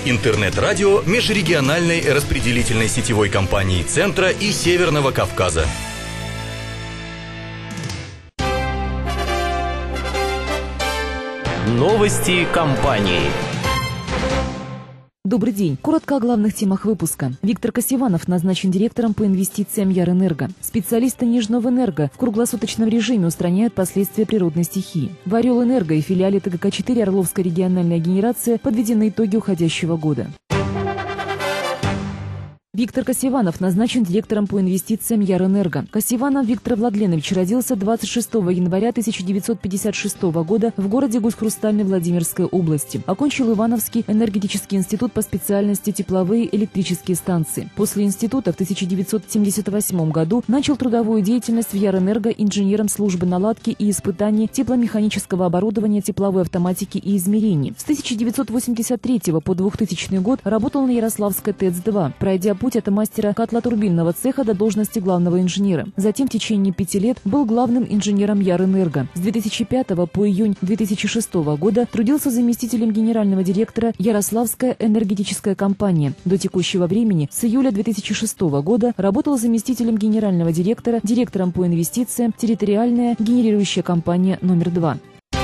Интернет-радио межрегиональной распределительной сетевой компании Центра и Северного Кавказа. Новости компании. Добрый день. Коротко о главных темах выпуска. Виктор Касиванов назначен директором по инвестициям Ярэнерго. Специалисты Нижневэнерго в круглосуточном режиме устраняют последствия природной стихии. В Орел-Энерго и филиале ТГК-4 Орловская региональная генерация подведены итоги уходящего года. Виктор Касиванов назначен директором по инвестициям Ярэнерго. Касиванов Виктор Владленович родился 26 января 1956 года в городе Гусь-Хрустальной Владимирской области. Окончил Ивановский энергетический институт по специальности тепловые электрические станции. После института в 1978 году начал трудовую деятельность в Ярэнерго инженером службы наладки и испытаний тепломеханического оборудования, тепловой автоматики и измерений. С 1983 по 2000 год работал на Ярославской ТЭЦ-2, пройдя путь от мастера котлотурбинного цеха до должности главного инженера. Затем в течение 5 лет был главным инженером Ярэнерго. С 2005 по июнь 2006 года трудился заместителем генерального директора Ярославская энергетическая компания. До текущего времени, с июля 2006 года, работал заместителем генерального директора, директором по инвестициям территориальная генерирующая компания номер 2.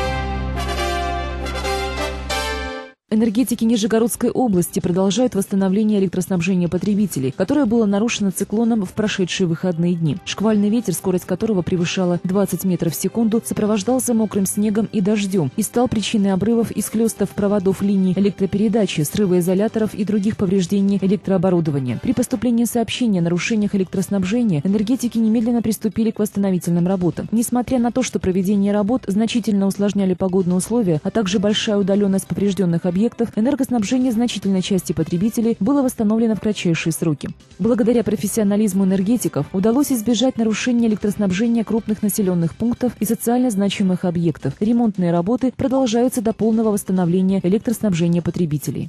Энергетики Нижегородской области продолжают восстановление электроснабжения потребителей, которое было нарушено циклоном в прошедшие выходные дни. Шквальный ветер, скорость которого превышала 20 метров в секунду, сопровождался мокрым снегом и дождем и стал причиной обрывов и склёстов проводов линий электропередачи, срыва изоляторов и других повреждений электрооборудования. При поступлении сообщения о нарушениях электроснабжения энергетики немедленно приступили к восстановительным работам. Несмотря на то, что проведение работ значительно усложняли погодные условия, а также большая удаленность поврежденных объектов, энергоснабжение значительной части потребителей было восстановлено в кратчайшие сроки. Благодаря профессионализму энергетиков удалось избежать нарушения электроснабжения крупных населенных пунктов и социально значимых объектов. Ремонтные работы продолжаются до полного восстановления электроснабжения потребителей.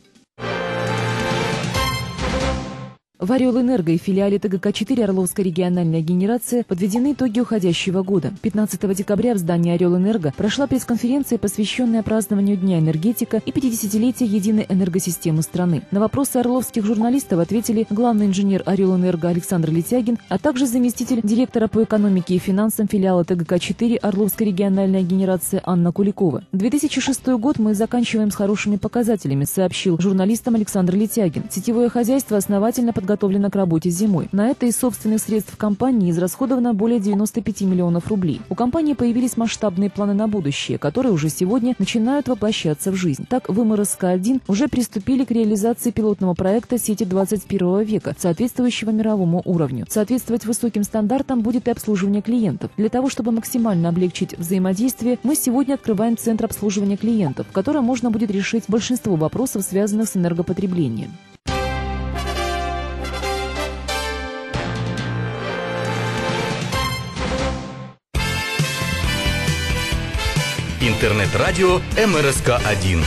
В Орел-Энерго и филиале ТГК-4 Орловская региональная генерация подведены итоги уходящего года. 15 декабря в здании Орел-Энерго прошла пресс-конференция, посвященная празднованию Дня энергетика и 50-летия единой энергосистемы страны. На вопросы орловских журналистов ответили главный инженер Орел-Энерго Александр Летягин, а также заместитель директора по экономике и финансам филиала ТГК-4 Орловская региональная генерация Анна Куликова. 2006 год мы заканчиваем с хорошими показателями, сообщил журналистам Александр Летягин. Сетевое хозяйство основательно подготовлено к работе зимой. На это из собственных средств компании израсходовано более 95 миллионов рублей. У компании появились масштабные планы на будущее, которые уже сегодня начинают воплощаться в жизнь. Так, в МРСК-1 уже приступили к реализации пилотного проекта сети 21 века, соответствующего мировому уровню. Соответствовать высоким стандартам будет и обслуживание клиентов. Для того, чтобы максимально облегчить взаимодействие, мы сегодня открываем Центр обслуживания клиентов, в котором можно будет решить большинство вопросов, связанных с энергопотреблением. Интернет-радио МРСК-1.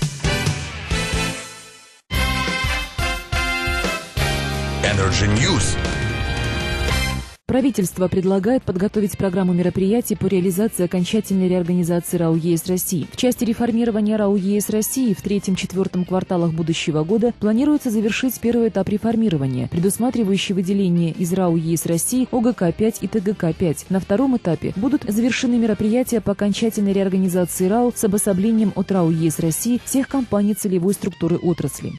Energy News. Правительство предлагает подготовить программу мероприятий по реализации окончательной реорганизации РАО ЕС России. В части реформирования РАО ЕС России в 3-4 кварталах будущего года планируется завершить первый этап реформирования, предусматривающий выделение из РАО ЕС России ОГК-5 и ТГК-5. На втором этапе будут завершены мероприятия по окончательной реорганизации РАО с обособлением от РАО ЕС России всех компаний целевой структуры отрасли.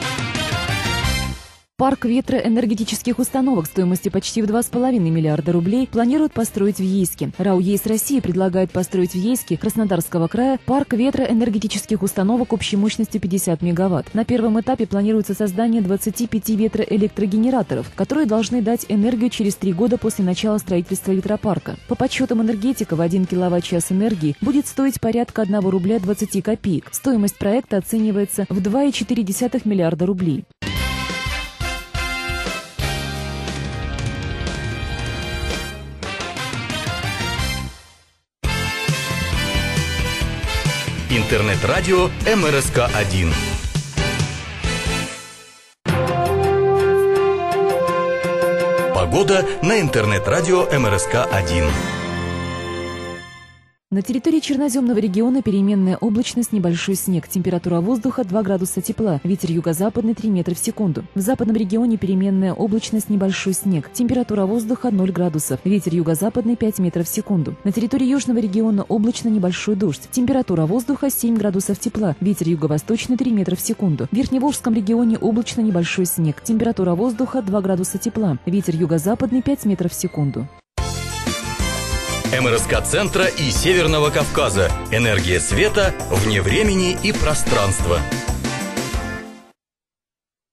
Парк ветроэнергетических установок стоимостью почти в 2,5 миллиарда рублей планируют построить в Ейске. РАО ЕС России предлагает построить в Ейске Краснодарского края парк ветроэнергетических установок общей мощностью 50 мегаватт. На первом этапе планируется создание 25 ветроэлектрогенераторов, которые должны дать энергию через 3 года после начала строительства ветропарка. По подсчетам энергетиков, 1 киловатт-час энергии будет стоить порядка 1 рубля 20 копеек. Стоимость проекта оценивается в 2,4 миллиарда рублей. Интернет-радио МРСК-1. Погода на интернет-радио МРСК-1. На территории черноземного региона переменная облачность, небольшой снег. Температура воздуха 2 градуса тепла. Ветер юго-западный 3 метра в секунду. В западном регионе переменная облачность, небольшой снег. Температура воздуха 0 градусов. Ветер юго-западный 5 метров в секунду. На территории южного региона облачно, небольшой дождь. Температура воздуха 7 градусов тепла. Ветер юго-восточный 3 метра в секунду. В Верхневолжском регионе облачно, небольшой снег. Температура воздуха 2 градуса тепла. Ветер юго-западный 5 метров в секунду. МРСК-центра и Северного Кавказа. Энергия света вне времени и пространства.